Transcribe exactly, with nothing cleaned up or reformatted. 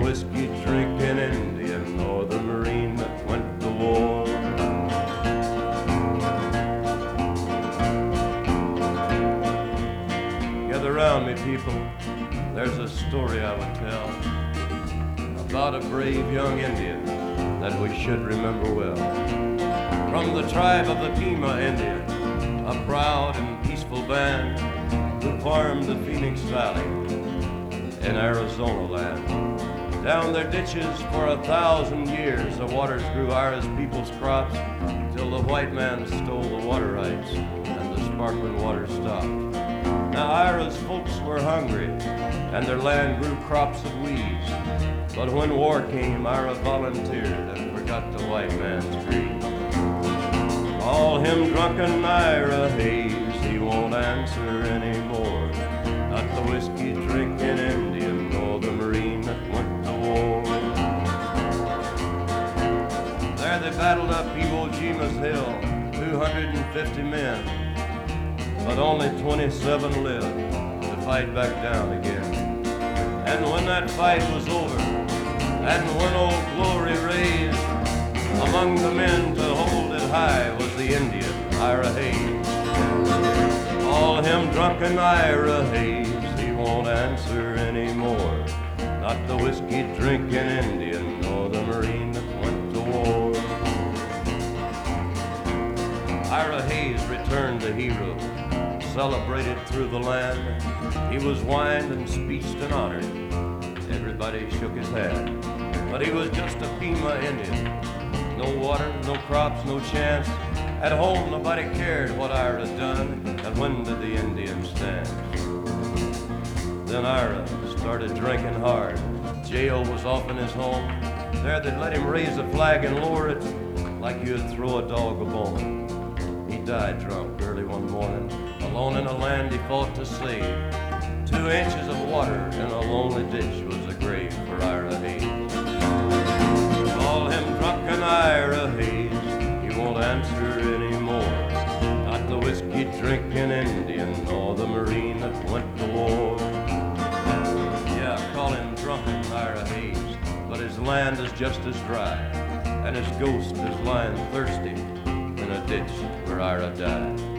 whiskey drinking Indian or the Marine that went to war. Gather round me, people, there's a story I would tell about a brave young Indian that we should remember well. From the tribe of the Pima Indian, a proud and peaceful band who farmed the Phoenix Valley in Arizona land. Down their ditches for a thousand years, the waters grew Ira's people's crops, till the white man stole the water rights and the sparkling water stopped. Now Ira's folks were hungry, and their land grew crops of weeds. But when war came, Ira volunteered and forgot the white man's greed. Call him drunken Ira Hayes, he won't answer anymore. Not the whiskey drinking Indian nor the Marine that went to war. There they battled up Iwo Jima's hill, two hundred fifty men, but only twenty-seven lived to fight back down again. And when that fight was over, and when old glory raised, among the men to hold it high was the Indian, Ira Hayes. Call him drunken Ira Hayes, he won't answer anymore. Not the whiskey drinking Indian nor the Marine that went to war. Ira Hayes returned a hero, celebrated through the land. He was wined and speeched and honored. Everybody shook his hand. But he was just a Pima Indian. No water, no crops, no chance. At home, nobody cared what Ira done, and when did the Indians stand? Then Ira started drinking hard. Jail was off in his home. There they'd let him raise a flag and lower it like you'd throw a dog a bone. He died drunk early one morning, alone in a land he fought to save. Two inches of water in a lonely ditch was a grave for Ira Hayes. Call him drunken Ira Hayes, he won't answer anymore. Not the whiskey drinking Indian nor the Marine that went to war. Yeah, call him drunken Ira Hayes, but his land is just as dry, and his ghost is lying thirsty in a ditch where Ira died.